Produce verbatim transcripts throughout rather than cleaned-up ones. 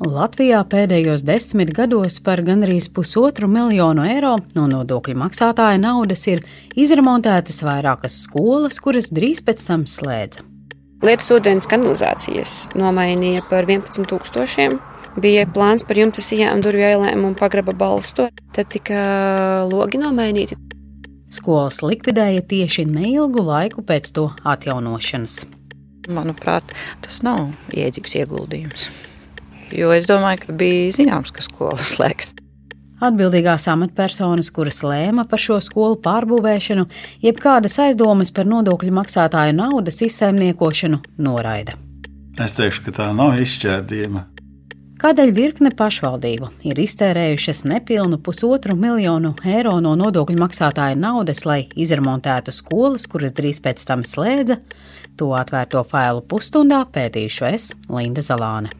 Latvijā pēdējos desmit gados par gandrīz pusotru miljonu eiro no nodokļu maksātāja naudas ir izremontētas vairākas skolas, kuras drīz pēc tam slēdza. Lietus ūdens kanalizācijas nomainīja par vienpadsmit tūkstošiem. Bija plāns par jumta sijām, durvju ailēm un pagraba balstu. Tad tika logi nomainīti. Skolas likvidēja tieši neilgu laiku pēc to atjaunošanas. Manuprāt, tas nav iedzīgs ieguldījums. Jo es domāju, ka bija zināms, ka skola slēgs. Atbildīgās amatpersonas, kuras lēma par šo skolu pārbūvēšanu, jebkādas aizdomas par nodokļu maksātāju naudas izsaimniekošanu noraida. Es teikšu, ka tā nav izšķērdījuma. Kādēļ virkne pašvaldību ir iztērējušas nepilnu pusotru miljonu eiro no nodokļu maksātāju naudas, lai izremontētu skolas, kuras drīz pēc tam slēdza, to atvērto failu pusstundā pētīšu es, Linda Zalāne.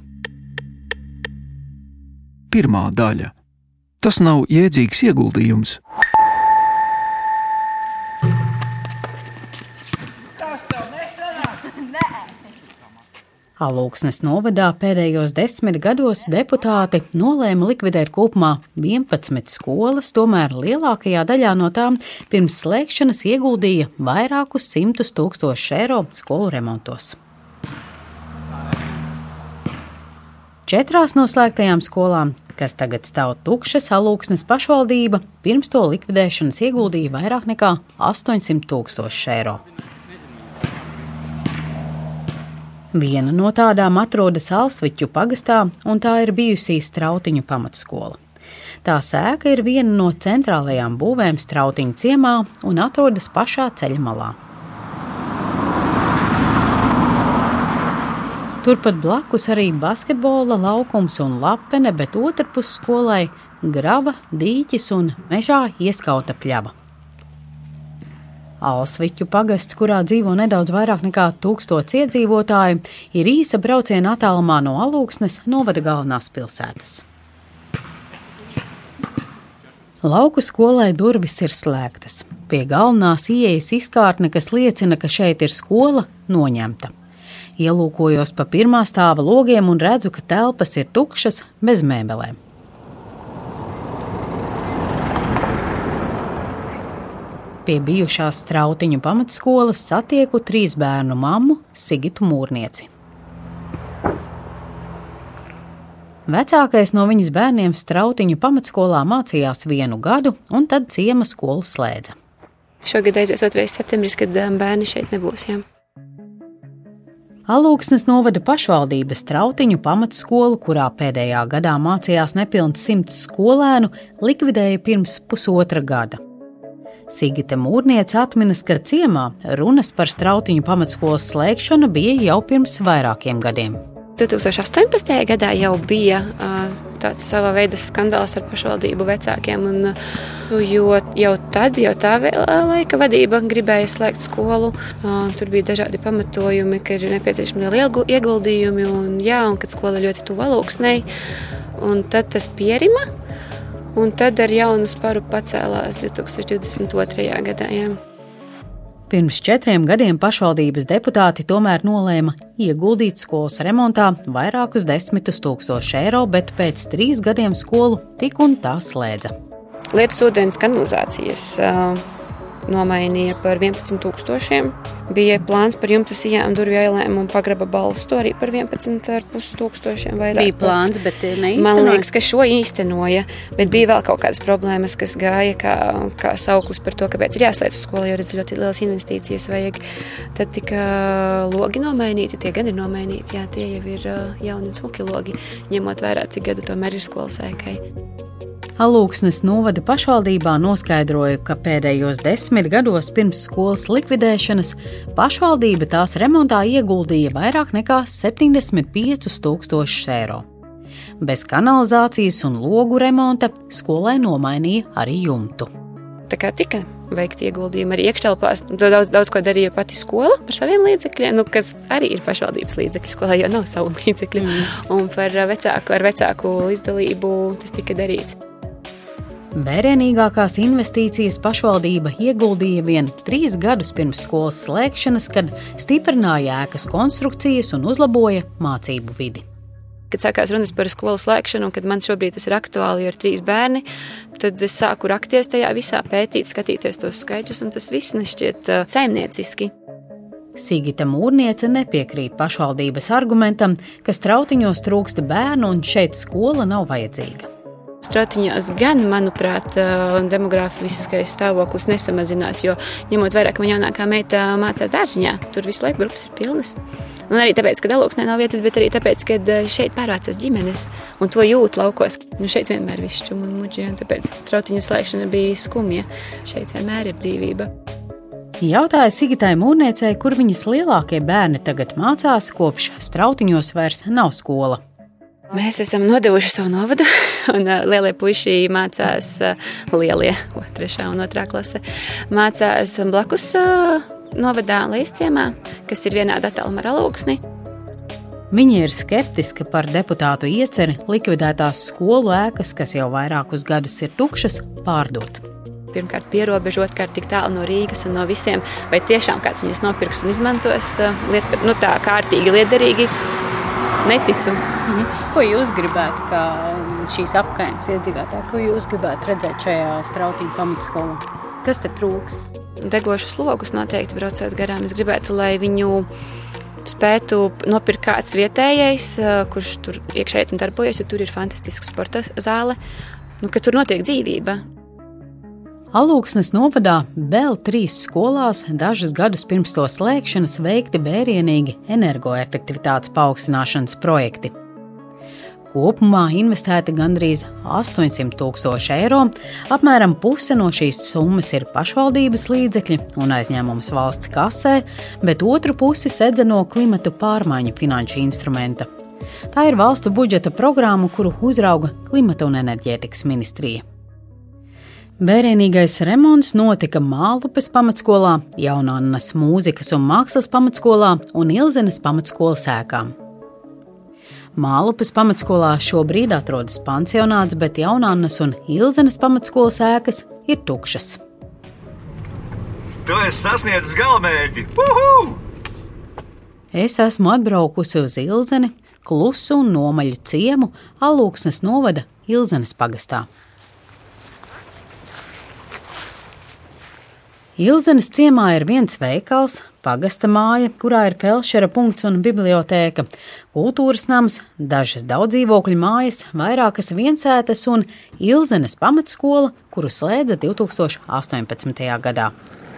Pirmā daļa. Tas nav jēdzīgs ieguldījums. Tas tev nesanāk? Nē. Alūksnes novadā pēdējos desmit gados deputāti nolēma likvidēt kopumā vienpadsmit skolas, tomēr lielākajā daļā no tām pirms slēgšanas ieguldīja vairākus simtus tūkstošus eiro skolu remontos. Četrās no slēgtajām skolām, kas tagad stāv tukšas, Alūksnes pašvaldība pirms to likvidēšanas ieguldīja vairāk nekā astoņsimt tūkstošus eiro. Viena no tādām atrodas Alsviķu pagastā, un tā ir bijusī Strautiņu pamatskola. Tā sēka ir viena no centrālajām būvēm Strautiņu ciemā un atrodas pašā ceļa malā. Turpat blakus arī basketbola laukums un lapene, bet otrpus skolai grava, dīķis un mežā ieskauta pļava. Alsviķu pagasts, kurā dzīvo nedaudz vairāk nekā tūkstots iedzīvotāju, ir īsa brauciena attālumā no Alūksnes novada galvenās pilsētas. Lauku skolai durvis ir slēgtas. Pie galvenās ieejas izkārtne, kas liecina, ka šeit ir skola, noņemta. Ielūkojos pa pirmā stāva logiem un redzu, ka telpas ir tukšas bez mēbelēm. Pie bijušās Strautiņu pamatskolas satieku trīs bērnu mammu Sigitu Mūrnieci. Vecākais no viņas bērniem Strautiņu pamatskolā mācījās vienu gadu un tad ciema skolu slēdza. Šogad aizies otrais septembris, kad bērni šeit nebūs, jā. Alūksnes novada pašvaldība Strautiņu pamatskolu, kurā pēdējā gadā mācījās nepilns simts skolēnu, likvidēja pirms pusotra gada. Sigita Mūrniece atminas, ka ciemā runas par Strautiņu pamatskolas slēgšanu bija jau pirms vairākiem gadiem. divtūkstoš astoņpadsmitajā gadā jau bija tāds sava veida skandāls ar pašvaldību vecākiem, un, jo jau tad, jau tā laika vadība gribēja slēgt skolu. Tur bija dažādi pamatojumi, ka ir nepieciešami lieli ieguldījumi, un, jā, un kad skola ļoti tuvu Alūksnei, un tad tas pierima, un tad ar jaunu sparu pacēlās divtūkstoš divdesmit otrajā gadā. Jā. Pirms četriem gadiem pašvaldības deputāti tomēr nolēma ieguldīt skolas remontā vairākus desmitus tūkstošu eiro, bet pēc trīs gadiem skolu tik un tā slēdza. Lietus ūdens kanalizācijas uh, nomainīja par vienpadsmit tūkstošiem. Bija plāns par jumta sijām, durvju ailēm un pagraba balstu arī par vienpadsmit ar pus tūkstošiem vairāk. Bija plāns, bet neīstenoja. Man liekas, ka šo īstenoja, bet bija vēl kaut kādas problēmas, kas gāja kā, kā sauklis par to, kāpēc ir jāslēdz skola, jo redz ļoti lielas investīcijas vajag. Tad tika logi nomainīti, tie gan ir nomainīti, jā, tie jau ir jauni un smuki logi, ņemot vērā, cik gadu tomēr ir skola sēkai. Alūksnes novada pašvaldībā noskaidroja, ka pēdējos desmit gados pirms skolas likvidēšanas pašvaldība tās remontā ieguldīja vairāk nekā septiņdesmit piecus tūkstošus eiro. Bez kanalizācijas un logu remonta skolai nomainīja arī jumtu. Tā kā tika veikti ieguldījumi arī iekštelpās, daudz, daudz ko darīja pati skola par saviem līdzekļiem, nu, kas arī ir pašvaldības līdzekļi, skolai jau nav savu līdzekļu, mm. un par vecāku, ar vecāku izdalību tas tika darīts. Vērienīgākās investīcijas pašvaldība ieguldīja vien trīs gadus pirms skolas slēgšanas, kad stiprināja ēkas konstrukcijas un uzlaboja mācību vidi. Kad sākās runas par skolu slēgšanu, un kad man šobrīd tas ir aktuāli, jo ir trīs bērni, tad es sāku rakties tajā visā, pētīt, skatīties tos skaitļus, un tas viss nešķiet uh, saimnieciski. Sigita Mūrniece nepiekrīt pašvaldības argumentam, ka Strautiņos trūksta bērnu un šeit skola nav vajadzīga. Strautiņos gan, manuprāt, demogrāfiskais stāvoklis nesamazinās, jo ņemot vairāk, ka man jaunākā meita mācās dārziņā, tur visu laiku grupas ir pilnas. Un arī tāpēc, ka Alūksnē nav vietas, bet arī tāpēc, ka šeit pārvācās ģimenes un to jūt laukos. Nu, šeit vienmēr viss čum un muģi, un tāpēc Strautiņu slēgšana bija skumja. Šeit vienmēr ir dzīvība. Jautāja Sigitai Mūrniecei, kur viņas lielākie bērni tagad mācās, kopš Strautiņos vairs nav skola. Mēs esam nodevuši savu novadu, un uh, lielie puiši mācās, uh, lielie, trešā un otrā klase, mācās blakus uh, novadā Leisciemā, kas ir vienāda attāluma ar Alūksni. Viņa ir skeptiska par deputātu ieceri likvidētās skolu ēkas, kas jau vairākus gadus ir tukšas, pārdot. Pirmkārt, pierobežot kārt tik tālu no Rīgas un no visiem, vai tiešām kāds viņas nopirks un izmantos, uh, liet, nu tā kārtīgi, liederīgi. Neticu. Mhm. Ko jūs gribētu, kā šīs apkaimes iedzīvotāji, ko jūs gribētu redzēt šajā Strautiņu pamatskolā? Kas te trūkst? Degošus logus noteikti braucot garām. Es gribētu, lai viņu spētu nopirkt kāds vietējais, kurš tur iekšēji un darbojas, jo tur ir fantastiska sporta zāle, nu, ka tur notiek dzīvība. Alūksnes novadā vēl trīs skolās dažus gadus pirms to slēgšanas veikti vērienīgi energoefektivitātes paaugstināšanas projekti. Kopumā investēti gandrīz astoņsimt tūkstoši eiro, apmēram puse no šīs summas ir pašvaldības līdzekļi un aizņēmums valsts kasē, bet otru pusi sedza no klimatu pārmaiņu finanšu instrumenta. Tā ir valstu budžeta programma, kuru uzrauga Klimata un enerģētikas ministrija. Vērienīgais remonts notika Mālupes pamatskolā, Jaunannas mūzikas un mākslas pamatskolā un Ilzenes pamatskolas ēkām. Mālupes pamatskolā šobrīd atrodas pansionāts, bet Jaunannas un Ilzenes pamatskolas ēkas ir tukšas. Tu esi sasniedzis galamērķi! Uhu! Es esmu atbraukusi uz Ilzeni, Klusu un Nomaļu ciemu Alūksnes novada Ilzenes pagastā. Ilzenes ciemā ir viens veikals, pagasta māja, kurā ir felšera punkts un bibliotēka, kultūras nams, dažas daudzdzīvokļu mājas, vairākas viensētas un Ilzenes pamatskola, kuru slēdza divi tūkstoši astoņpadsmitajā gadā.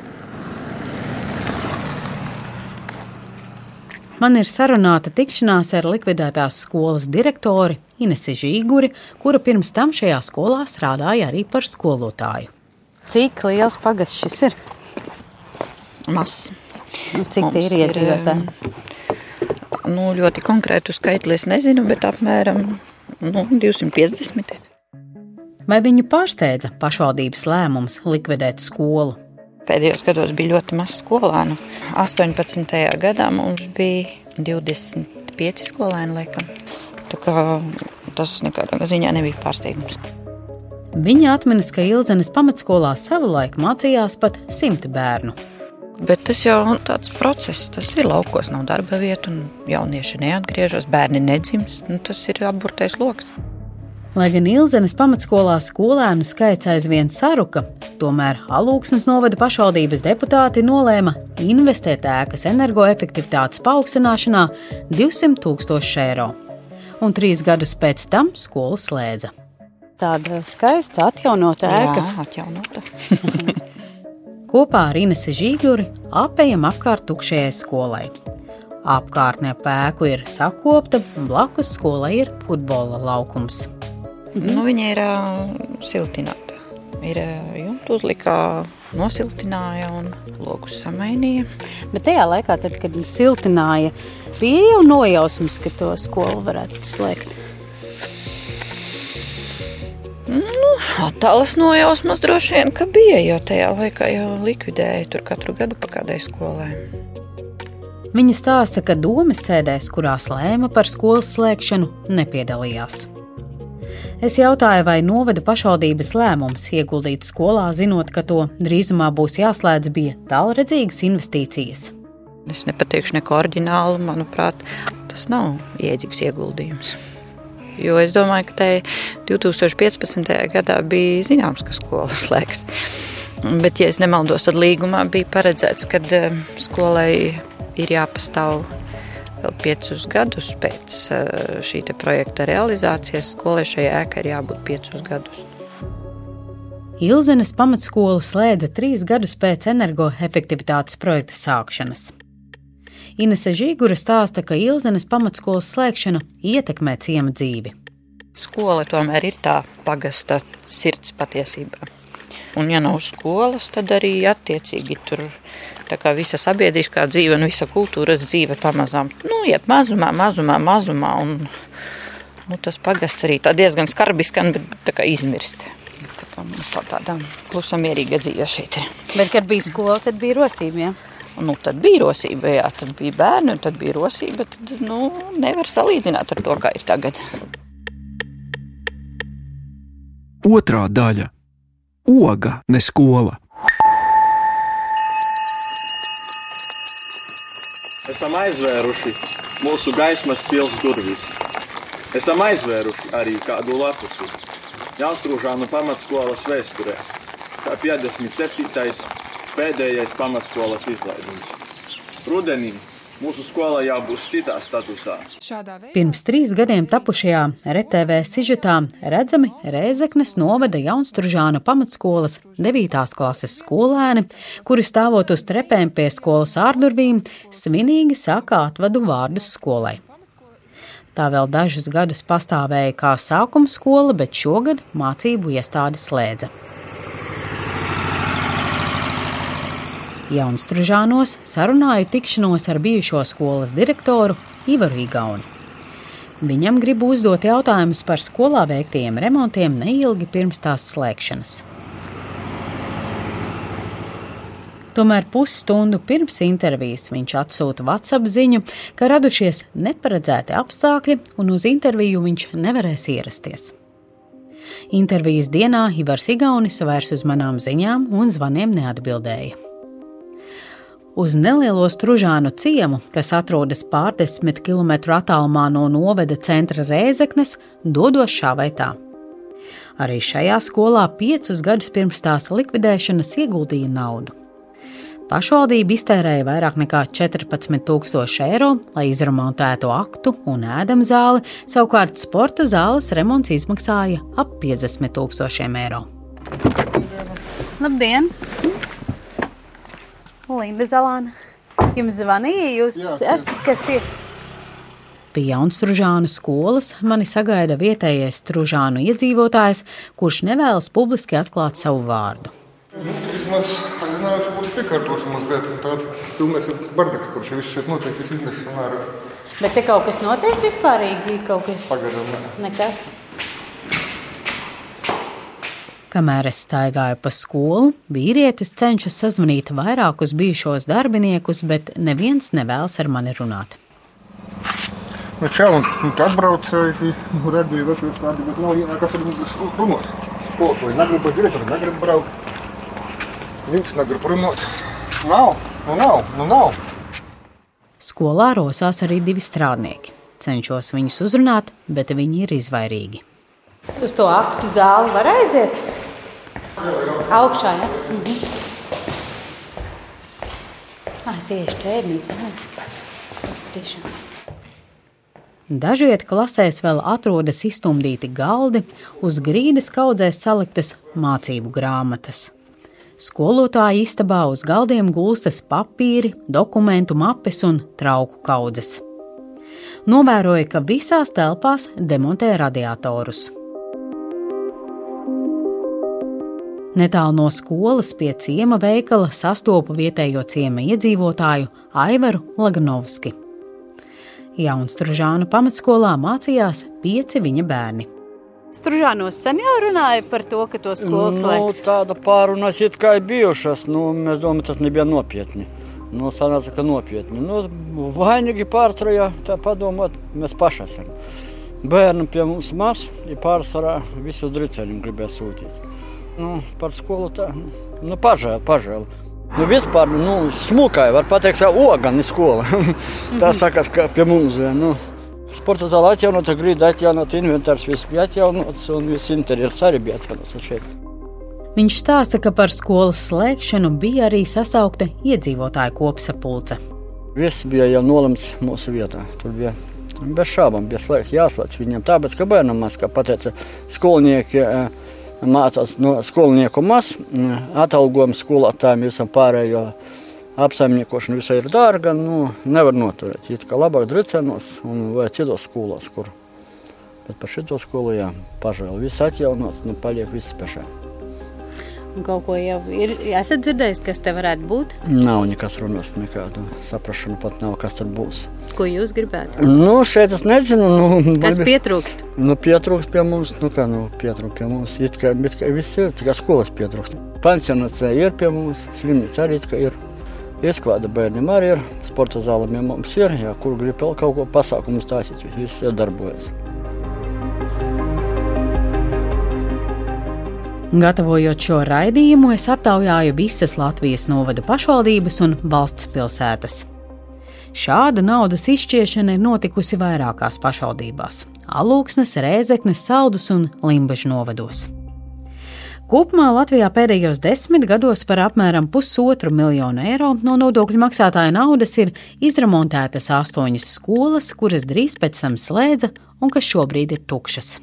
Man ir sarunāta tikšanās ar likvidētās skolas direktori Inesi Žīguri, kura pirms tam šajā skolā strādāja arī par skolotāju. Cik liels pagasts šis ir? Mazs. Cik tie ir iedzīvotāji? Nu, ļoti konkrētu skaitli es nezinu, bet apmēram nu, divsimt piecdesmit. Vai viņu pārsteidza pašvaldības lēmums likvidēt skolu? Pēdējos gados bija ļoti maz skolēnu. astoņpadsmitajā gadā mums bija divdesmit pieci skolēni, laikam. Tā kā tas nekādā ziņā nebija pārsteigums. Viņa atminas, ka Ilzenes pamatskolā savulaik mācījās pat simti bērnu. Bet tas jau tāds process, tas ir laukos, nav darba vieta un jaunieši neatgriežas, bērni nedzimst, nu, tas ir apburtais loks. Lai gan Ilzenes pamatskolā skolēnu skaits aizvien saruka, tomēr Alūksnes novada pašvaldības deputāti nolēma investēt ēkas energoefektivitātes paaugstināšanā divsimt tūkstoši eiro. Un trīs gadus pēc tam skolu slēdza. Tāda skaista atjaunota ēka. Jā, atjaunota. Kopā ar Inesi Žīguri apējam apkārt tukšajai skolai. Apkārtne ap ēku ir sakopta un blakus skolai ir futbola laukums. Nu, viņa ir uh, siltināta. Ir uh, jumtu uzlikā, nosiltināja un logus samainīja. Bet tajā laikā, tad, kad viņa siltināja, bija jau nojausmas, ka to skolu varētu slēgt. Nu, attālas nojausmas droši vien, ka bija, jo tajā laikā jau likvidēja tur katru gadu pa kādai skolai. Viņa stāsta, ka domes sēdēs, kurās lēma par skolas slēgšanu, nepiedalījās. Es jautāju, vai novada pašvaldības lēmums ieguldīt skolā, zinot, ka to drīzumā būs jāslēdz, bija tālredzīgas investīcijas. Es nepateikšu neko oriģinālu, manuprāt, tas nav iedzīgs ieguldījums. Jo es domāju, ka tai divi tūkstoši piecpadsmitajā gadā bija zināms, ka skola slēgs. Bet, ja es nemaldos, tad līgumā bija paredzēts, ka skolai ir jāpastāv vēl piecus gadus pēc šī te projekta realizācijas. Skolai šajā ēkā ir jābūt piecus gadus. Ilzenes pamatskolu slēdza trīs gadus pēc energoefektivitātes projekta sākšanas. Inese Žīgura stāsta, ka Ilzenes pamatskolas slēgšana ietekmē ciema dzīvi. Skola tomēr ir tā pagasta sirds patiesībā. Un ja nav skolas, tad arī attiecīgi tur tā kā visa sabiedriskā dzīve un visa kultūras dzīve pamazām nu, iet mazumā, mazumā, mazumā. Un, nu, tas pagasts arī tā diezgan skarbi skan, bet tā kā izmirst. Tā kā mums tā tāda klusa mierīga dzīve šeit ir. Bet, kad bija skola, tad bija rosība, jā? Nu, tad bija rosība, jā, tad bija bērni, un tad bija rosība, tad, nu, nevar salīdzināt ar to, kā ir tagad. Otrā daļa – oga, ne skola. Esam aizvēruši mūsu gaismas pils durvis. Esam aizvēruši arī kādu lapusi Jaunstružānu pamatskolas vēsturē, kā piecdesmit septītais pēdējais pamatskolas izlaidums. Rudenī mūsu skola jābūs citā statusā. Pirms trīs gadiem tapušajā R T V sižetā redzami Rēzeknes novada Jaunstružāna pamatskolas devītās klases skolēni, kuri stāvot uz trepēm pie skolas ārdurvīm, svinīgi saka atvadu vārdus skolai. Tā vēl dažus gadus pastāvēja kā sākuma skola, bet šogad mācību iestāde slēdza. Jaunstružānos sarunāju tikšanos ar bijušo skolas direktoru Ivaru Igauni. Viņam gribu uzdot jautājumus par skolā veiktajiem remontiem neilgi pirms tās slēgšanas. Tomēr pusstundu pirms intervijas viņš atsūta WhatsApp ziņu, ka radušies neparedzēti apstākļi un uz interviju viņš nevarēs ierasties. Intervijas dienā Ivars Igaunis vairs uz manām ziņām un zvaniem neatbildēja. Uz nelielo Stružānu ciemu, kas atrodas pārdesmit kilometru attālumā no novada centra Rēzeknes, dodos šā vai tā. Arī šajā skolā piecus gadus pirms tās likvidēšanas ieguldīja naudu. Pašvaldība iztērēja vairāk nekā četrpadsmit tūkstoši eiro, lai izremontētu aktu un ēdamzāli, savukārt sporta zāles remonts izmaksāja ap piecdesmit tūkstošiem eiro. Labdien! Linda Zalāna. Jums zvanīja, jūs Jā, esat, kas ir? Pie Jaunstružānu skolas mani sagaida vietējais Stružānu iedzīvotājs, kurš nevēlas publiski atklāt savu vārdu. Nu, vismaz, es zināju, ka būs piekārtoši mazliet, un tāda domāju, ka bardaks, kurš viss šeit notiek, viss iznešana ārā. Bet te kaut kas notiek vispārīgi, kaut kas? Pagaidām, ne. Nekas? Kamēr es staigāju pa skolu, vīrietis cenšas sazvanīt vairākus bijušos darbiniekus, bet neviens nevēlas ar mani runāt. Nu, čau, un tu atbraucēji, tu redzīji vecos vārdi, bet nav ienākas ar mums runāt. Skolotāji negrib, direktori negrib braukt. Viņš negrib runāt. Nav, nu nav, nu nav. Skolā rosās arī divi strādnieki. Cenšos viņus uzrunāt, bet viņi ir izvairīgi. Uz to aktu zāli var aiziet? Augšā, ja? Mhm. Ah, es iešu ķērnīcā, ne? Paskatīšana. Dažviet klasēs vēl atrodas iztumdīti galdi, uz grīdas kaudzēs saliktas mācību grāmatas. Skolotāja istabā uz galdiem gulstas papīri, dokumentu mapes un trauku kaudzes. Novēroja, ka visās telpās demontē radiatorus. Netālu no skolas pie ciema veikala sastopu vietējo ciema iedzīvotāju Aivaru Laganovski. Jaunstružānu pamatskolā mācījās pieci viņa bērni. Stružānos sen jau runāja par to, ka to skolu slēgs? Nu, tāda pārunas it kā ir bijušas, nu, mēs domājam, tas nebija nopietni. Nu, sanāca, ka nopietni. Nu, vainīgi pārsvarā, tā padomāt, mēs paši esam. Bērni pie mums maz, ir pārsvarā visus dricēļiem gribēja sūtīt. Nu, par skolu tā, nu, pažēl, pažēl. Nu, vispār, nu, smukāja, var pateikt, oga, ne skola. Tā sakas, ka pie mums, nu. Sporta zāle atjaunota, grīda atjaunota, inventārs viss bija atjaunots un viss interjers arī bija atjaunots šeit. Viņš stāsta, ka par skolas slēgšanu bija arī sasaukta iedzīvotāju kopsapulce. Viss bija jau nolemts mūsu vietā. Tur bija bez šābām, bija slēgts, jāslēdz viņiem. Tāpēc, ka bērnam maz, kā pateica, skolnieki mācās no skolnieku maz, atalgojums skolotājiem visam pārējo apsaimniekošana visai ir dārga, nu, nevar noturēt. It kā labāk Dricēnos un vai citos skolās, kur. Bet par šito skolu, jā, pažēl. Viss atjaunots, nu, paliek viss pašā. Un kaut ko jau ir, esat dzirdējis, kas te varētu būt? Nav nekas runas, nekādu saprašanu pat nav, kas tur būs. Ko jūs gribētu? Nu, šeit es nezinu. Nu, kas pietrūkst? Nu, pietrūkst pie mums, nu kā, nu, pietrūkst pie mums. It kā, bet kā viss ir, tā kā skolas pietrūkst. Pensionācija ir pie mums, slimnīca arī kā ir. Iesklāda bērniem arī ir, sporta zālēm mums ir, jā, kur grib vēl kaut ko pasākumu stāstīt, viss jau darbojas. Gatavojot šo raidījumu, es aptaujāju visas Latvijas novadu pašvaldības un valsts pilsētas. Šāda naudas izšķiešana ir notikusi vairākās pašvaldībās – Alūksnes, Rēzeknes, Saldus un Limbažu novados. Kopumā Latvijā pēdējos desmit gados par apmēram pusotru miljonu eiro no nodokļu maksātāja naudas ir izremontētas astoņas skolas, kuras drīz pēc tam slēdza un kas šobrīd ir tukšas.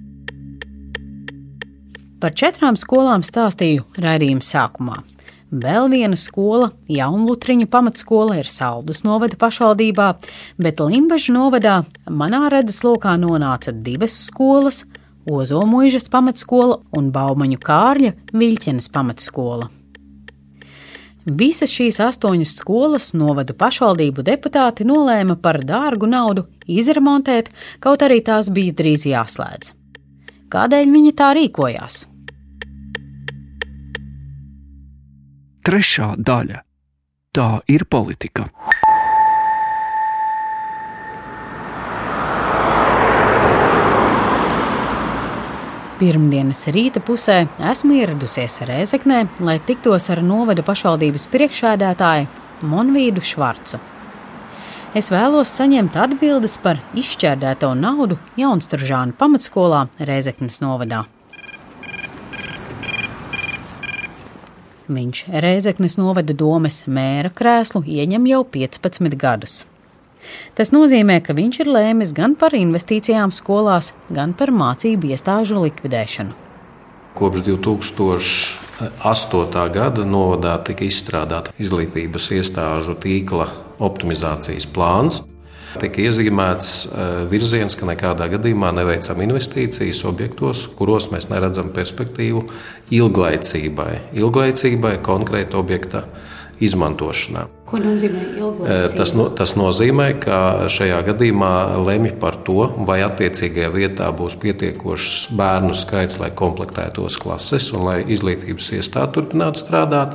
Par četrām skolām stāstīju raidījuma sākumā. Vēl viena skola, Jaunlutriņu pamatskola, ir Saldus novada pašvaldībā, bet Limbažu novadā manā redzeslokā nonāca divas skolas – Ozolmuižas pamatskola un Baumaņu Kārļa Viļķenes pamatskola. Visas šīs astoņas skolas novadu pašvaldību deputāti nolēma par dārgu naudu izremontēt, kaut arī tās bija drīz jāslēdz. Kādēļ viņi tā rīkojās? Trešā daļa. Tā ir politika. Pirmdienas rīta pusē esmu ieradusies Rēzeknē, lai tiktos ar novada pašvaldības priekšsēdētāju Monvīdu Švarcu. Es vēlos saņemt atbildes par izšķērdēto naudu Jaunstružānu pamatskolā Rēzeknes novadā. Viņš Rēzeknes novada domes mēra krēslu ieņem jau piecpadsmit gadus. Tas nozīmē, ka viņš ir lēmis gan par investīcijām skolās, gan par mācību iestāžu likvidēšanu. Kopš divi tūkstoši astotā gada novadā tika izstrādāta izglītības iestāžu tīkla optimizācijas plāns. Tika iezīmēts virziens, ka nekādā gadījumā neveicam investīcijas objektos, kuros mēs neredzam perspektīvu ilglaicībai, ilglaicībai konkrēta objekta izmantošanā. Ko nozīmē ilglaicība? Tas, no, tas nozīmē, ka šajā gadījumā lemj par to, vai attiecīgajā vietā būs pietiekošs bērnu skaits, lai komplektētos klases un lai izglītības iestāde turpinātu strādāt.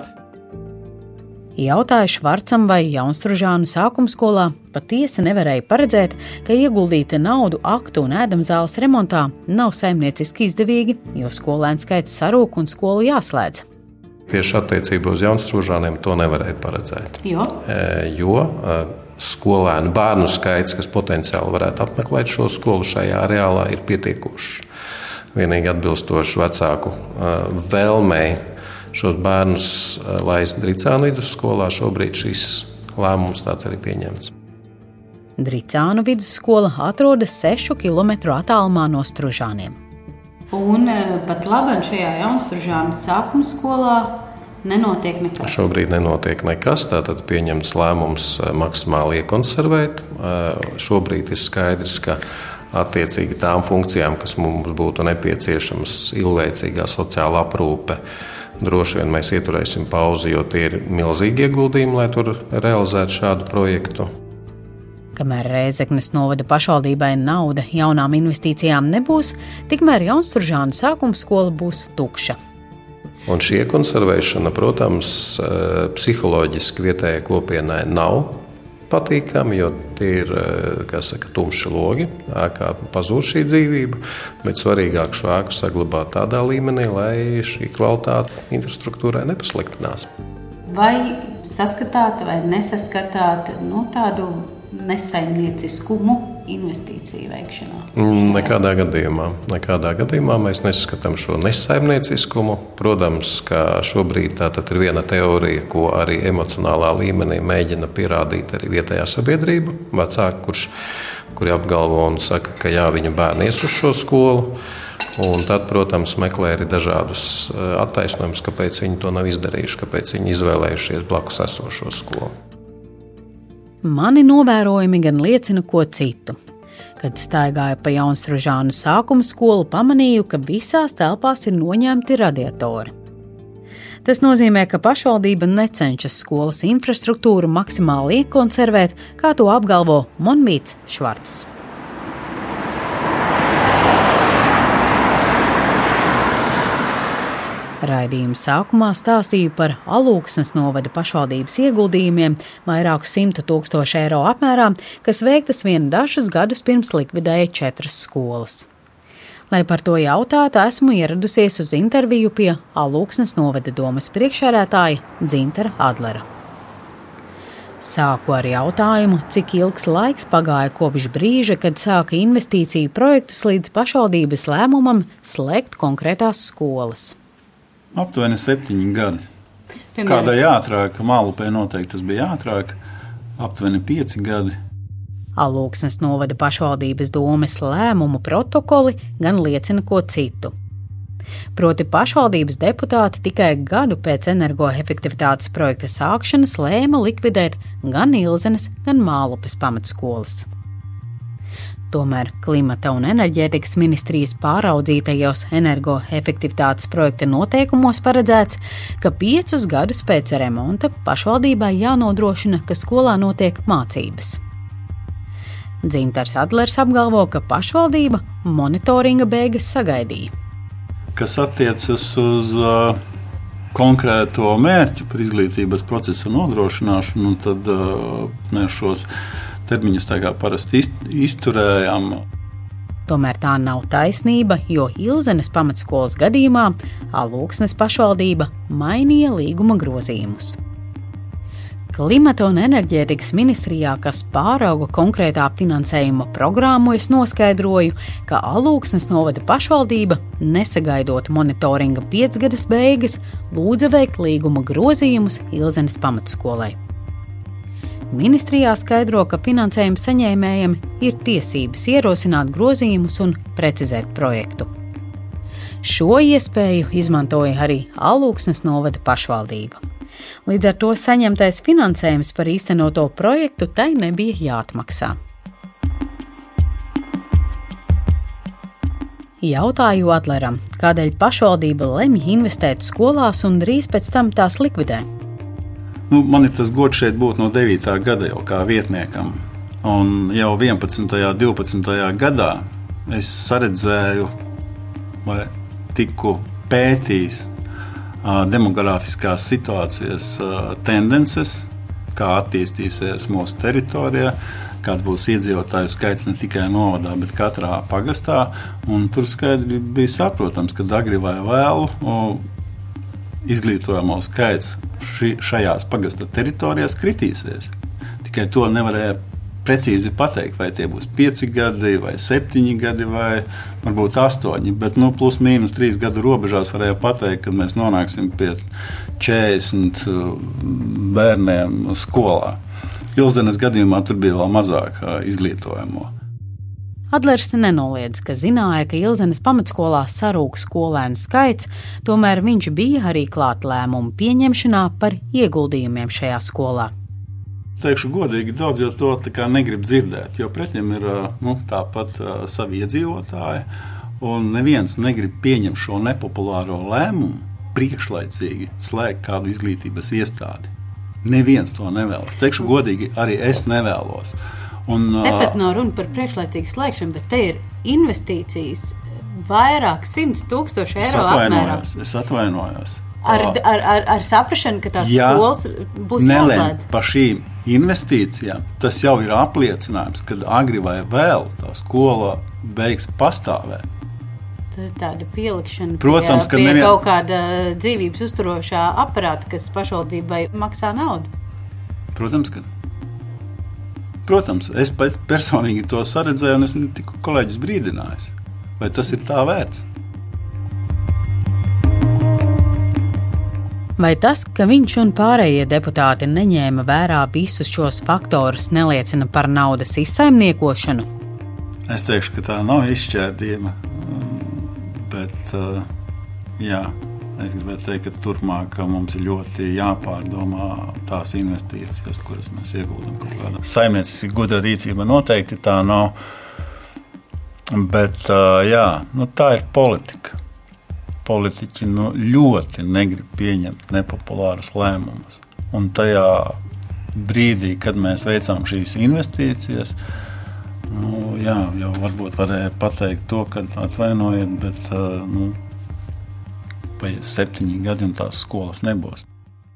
Jautāju Švarcam, vai Jaunstružānu sākumskolā patiesi nevarēja paredzēt, ka ieguldīta naudu aktu un ēdamzāles remontā nav saimnieciski izdevīgi, jo skolēnu skaits sarūk un skolu jāslēdz. Tieši attiecībā uz Jaunstružāniem to nevarēja paredzēt. Jo? E, jo skolēnu bērnu skaits, kas potenciāli varētu apmeklēt šo skolu šajā areālā, ir pietiekošs. Vienīgi atbilstoši vecāku vēlmei šos bērnus laist Dricānu vidusskolā, šobrīd šis lēmums tāds arī pieņemts. Dricānu vidusskola atrodas sešu kilometru attālumā no Stružāniem. Un pat labāk šajā Jaunstružānu sākuma skolā nenotiek nekas. Šobrīd nenotiek nekas, tātad pieņemts lēmums maksimāli iekonservēt. Šobrīd ir skaidrs, ka attiecīgi tām funkcijām, kas mums būtu nepieciešamas, ilglaicīgā sociāla aprūpe, droši vien mēs ieturēsim pauzi, jo tie ir milzīgi ieguldījumi, lai tur realizētu šādu projektu. Kamēr Rēzeknes novada pašvaldībai nauda jaunām investīcijām nebūs, tikmēr Jaunstružānu sākumskola būs tukša. Un šī konservēšana, protams, psiholoģiski vietējai kopienai nav patīkami, jo tie ir, kā saka, tumši logi, ēkā pazūd šī dzīvība, bet svarīgāk šo ēku saglabāt tādā līmenī, lai šī kvalitāte infrastruktūrai nepasliktinās. Vai saskatāt vai nesaskatāt nu, tādu nesaimnieciskumu investīciju veikšanā? Nekādā gadījumā. Nekādā gadījumā mēs neskatām šo nesaimnieciskumu. Protams, ka šobrīd tā ir viena teorija, ko arī emocionālā līmenī mēģina pierādīt arī vietējā sabiedrība. Vecāki, kurš, kuri apgalvo un saka, ka jā, viņa bērni ies uz šo skolu. Un tad, protams, meklē arī dažādus attaisnojumus, kāpēc viņi to nav izdarījuši, kāpēc viņi izvēlējušies blakus esošo skolu. Mani novērojumi gan liecina ko citu. Kad staigāju pa Jaunstružānu sākuma skolu, pamanīju, ka visās telpās ir noņemti radiatori. Tas nozīmē, ka pašvaldība necenšas skolas infrastruktūru maksimāli iekonservēt, kā to apgalvo Monmīts Švarts. Raidījuma sākumā stāstīju par Alūksnes novada pašvaldības ieguldījumiem vairāku simtu tūkstošu eiro apmērā, kas veiktas vien dažus gadus pirms likvidēja četras skolas. Lai par to jautātu, esmu ieradusies uz interviju pie Alūksnes novada domes priekšsēdētāja Dzintara Adlera. Sāku ar jautājumu, cik ilgs laiks pagāja kopš brīža, kad sāka investīciju projektus līdz pašvaldības lēmumam slēgt konkrētās skolas. Aptuveni septiņi gadi. Piemēram, Kādai ātrāk, Mālupē noteikti tas bija ātrāk, aptuveni pieci gadi. Alūksnes novada pašvaldības domes lēmumu protokoli gan liecina ko citu. Proti pašvaldības deputāti tikai gadu pēc energoefektivitātes projekta sākšanas lēma likvidēt gan Ilzenes, gan Mālupes pamatskolas. Tomēr Klimata un enerģētikas ministrijas pāraudzītajos energoefektivitātes projekta noteikumos paredzēts, ka piecus gadus pēc remonta pašvaldībai jānodrošina, ka skolā notiek mācības. Dzintars Adlers apgalvo, ka pašvaldība monitoringa beigas sagaidīja. Kas attiecas uz uh, konkrēto mērķu par izglītības procesa nodrošināšanu, tad uh, mēs šos termiņus tā kā parasti izturējām. Tomēr tā nav taisnība, jo Ilzenes pamatskolas gadījumā Alūksnes pašvaldība mainīja līguma grozījumus. Klimata un enerģētikas ministrijā, kas pārauga konkrētā finansējuma programmu, es noskaidroju, ka Alūksnes novada pašvaldība, nesagaidot monitoringa piecgadas beigas, lūdza veikt līguma grozījumus Ilzenes pamatskolai. Ministrijā skaidro, ka finansējuma saņēmējiem ir tiesības ierosināt grozījumus un precizēt projektu. Šo iespēju izmantoja arī Alūksnes novada pašvaldība. Līdz ar to saņemtais finansējums par īstenoto projektu tai nebija jāatmaksā. Jautāju Adleram, kādēļ pašvaldība lemj investēt skolās un drīz pēc tam tās likvidē. Nu, man ir tas gods šeit būt no devītā gada jau kā vietniekam. Un jau vienpadsmitajā, divpadsmitajā gadā es saredzēju vai tiku pētījis uh, demogrāfiskās situācijas uh, tendences, kā attīstīsies mūsu teritorijā, kāds būs iedzīvotāju skaits ne tikai novadā, bet katrā pagastā. Un tur skaidri bija saprotams, ka agri vai vēlu izglītojamo skaits ši, šajās pagasta teritorijās kritīsies. Tikai to nevarēja precīzi pateikt, vai tie būs pieci gadi, vai septiņi gadi, vai varbūt astoņi. Bet nu, plus mīnus trīs gadu robežās varēja pateikt, kad mēs nonāksim pie četrdesmit bērniem skolā. Ilzenes gadījumā tur bija vēl mazāk izglītojamo. Adlers nenoliedz, ka zināja, ka Ilzenes pamatskolā sarūk skolēnu skaits, tomēr viņš bija arī klāt lēmumu pieņemšanā par ieguldījumiem šajā skolā. Teikšu godīgi, daudz jau to tā kā negrib dzirdēt, jo pretim ir nu, tāpat uh, savi iedzīvotāji, un neviens negrib pieņemt šo nepopulāro lēmumu priekšlaicīgi slēgt kādu izglītības iestādi. Neviens to nevēlas. Teikšu godīgi, arī es nevēlos. Un, Tepat nav runa par priekšlaicīgu slēgšanu, bet te ir investīcijas vairāk simts tūkstoši eiro apmērā. Es atvainojos. Ar, ar, ar, ar saprašanu, ka tās ja skolas būs jāslēdz. Par šīm investīcijām tas jau ir apliecinājums, ka agri vai vēl tā skola beigs pastāvēt. Tas ir tāda pielikšana Protams, pie, pie nevien... kaut kāda dzīvības uzturošā aparāta, kas pašvaldībai maksā naudu. Protams, ka Protams, es pēc personīgi to saredzēju un esmu tiku kolēģis brīdinājis. Vai tas ir tā vērts? Vai tas, ka viņš un pārējie deputāti neņēma vērā visus šos faktorus, neliecina par naudas izsaimniekošanu? Es teikšu, ka tā nav izšķērdība, bet jā, es gribētu teikt, ka turpmāk mums ir ļoti jāpārdomā tās investīcijas, kuras mēs ieguldam kaut kādā. Saimnieciski gudra rīcība noteikti tā nav, bet jā, nu tā ir politika. Politiķi nu, ļoti negrib pieņemt nepopulārus lēmumus. Un tajā brīdī, kad mēs veicām šīs investīcijas, nu, jā, jau varbūt varēja pateikt to, ka atvainojiet, bet nu, paies septiņi gadi un tās skolas nebūs.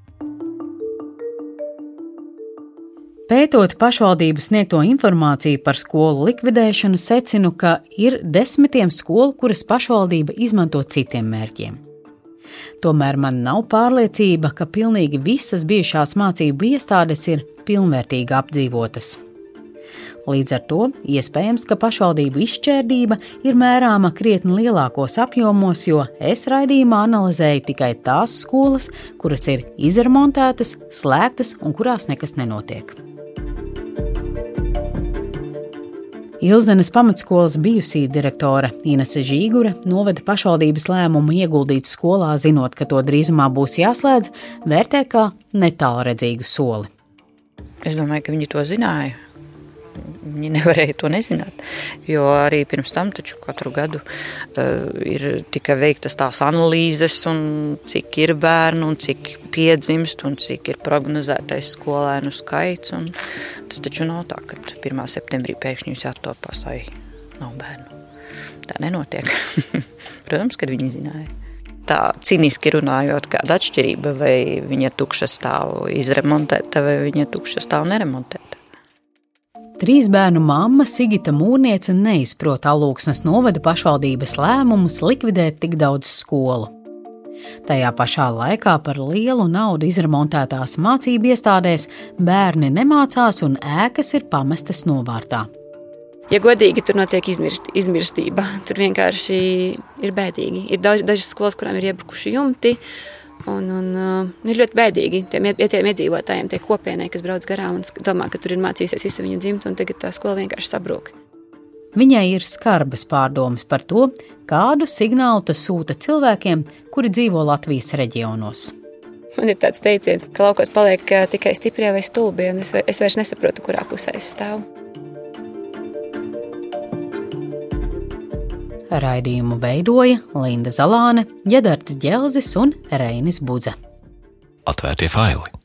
Pētot pašvaldību sniegto informāciju par skolu likvidēšanu, secinu, ka ir desmitiem skolu, kuras pašvaldība izmanto citiem mērķiem. Tomēr man nav pārliecība, ka pilnīgi visas bijušās mācību iestādes ir pilnvērtīgi apdzīvotas. Līdz ar to iespējams, ka pašvaldību izšķērdība ir mērāma krietni lielākos apjomos, jo es raidījumā analizēju tikai tās skolas, kuras ir izremontētas, slēgtas un kurās nekas nenotiek. Ilzenes pamatskolas bijusī direktore Inese Žīgure noveda pašvaldības lēmumu ieguldīt skolā, zinot, ka to drīzumā būs jāslēdz, vērtē kā netālredzīgu soli. Es domāju, ka viņi to zināja. Viņi nevarēja to nezināt, jo arī pirms tam taču katru gadu uh, ir tikai veiktas tās analīzes, un cik ir bērnu, un cik piedzimst, un cik ir prognozētais skolēnu skaits. Un tas taču nav tā, ka pirmā septembrī pēkšņi jūs jātopās, vai nav bērnu. Tā nenotiek. Protams, kad viņi zināja. Tā ciniski runājot, kāda atšķirība, vai viņa tukša stāv izremontēta, vai viņa tukša stāv neremontēta. Trīs bērnu mamma Sigita Mūrniece neizprot Alūksnes novada pašvaldības lēmumus likvidēt tik daudz skolu. Tajā pašā laikā par lielu naudu izremontētās mācību iestādēs bērni nemācās un ēkas ir pamestas novārtā. Ja godīgi, tur notiek izmirst, izmirstība. Tur vienkārši ir bēdīgi. Ir daudz, dažas skolas, kurām ir iebrukuši jumti, un, un uh, ir ļoti bēdīgi tiem, tiem iedzīvotājiem, tie kopienai, kas brauc garām un domā, ka tur ir mācījusies visa viņa dzimta, un tagad tā skola vienkārši sabrūk. Viņai ir skarbas pārdomas par to, kādu signālu tas sūta cilvēkiem, kuri dzīvo Latvijas reģionos. Man ir tāds teiciens, ka laukos paliek tikai stiprie vai stulbie, un es, es vairs nesaprotu, kurā pusē es stāvu. Raidījumu veidoja Linda Zalāne, Ģedarts Ģelzis un Reinis Budze. Atvērtie faili.